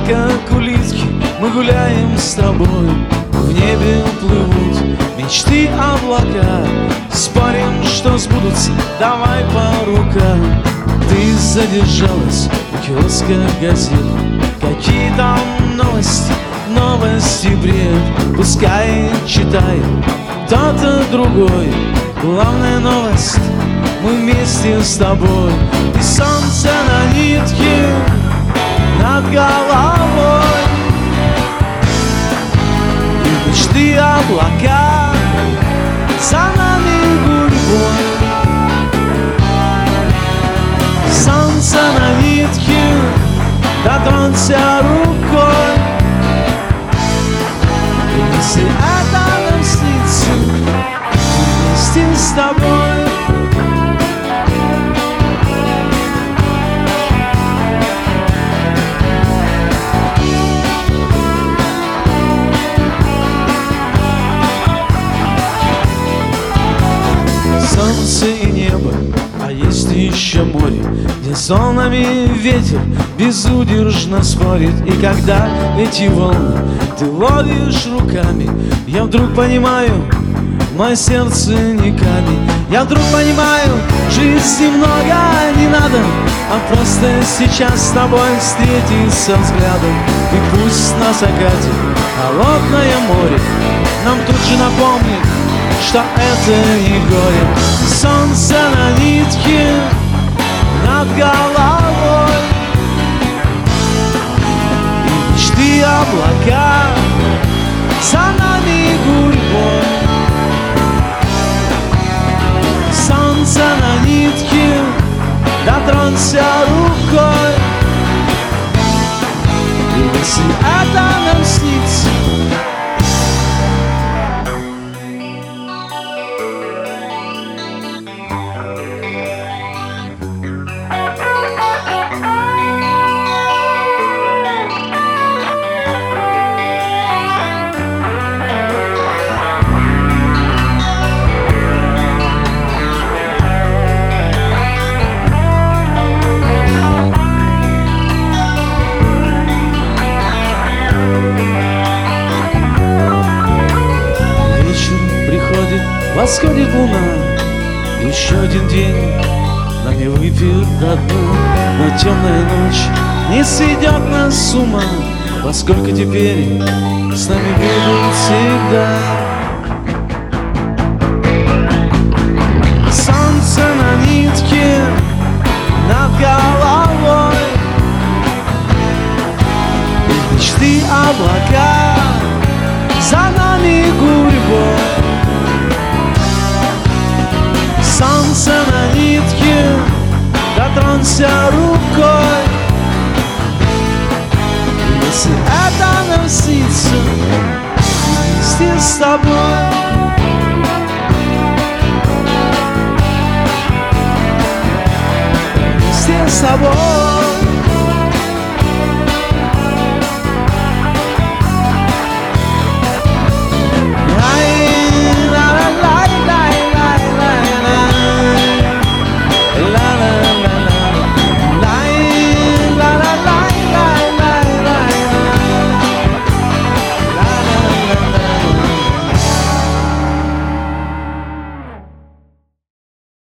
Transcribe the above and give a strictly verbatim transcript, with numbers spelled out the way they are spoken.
как улитки, мы гуляем с тобой. В небе плывут мечты облака, спорим, что сбудутся, давай по рукам. Ты задержалась у киоска газет, какие там новости, новости бред. Пускай читает кто-то другой, главная новость — мы вместе с тобой. И солнце на нитке над головой, и мечты облака за нами гурьбой. Солнце на нитке, дотронься рукой. И если это нам снится, вместе с тобой. Солнце и небо, а есть еще море, где с волнами ветер безудержно спорит. И когда эти волны ты ловишь руками, я вдруг понимаю, мое сердце не камень. Я вдруг понимаю, жизни много не надо, а просто сейчас с тобой встретиться взглядом. И пусть на закате холодное море нам тут же напомнит, что это не горе. Солнце на нитке над головой, и мечты облака за нами гурьбой. Солнце на нитке, дотронься рукой. И если это нам снится, восходит луна, еще один день нами выпьет до дна. Но темная ночь не сведет нас с ума, поскольку теперь с нами будут всегда. Солнце на нитке над головой, и мечты облака за нами гурьбой. Солнце на нитке, дотронься рукой. Если это нам снится, вместе с тобой. Вместе с тобой.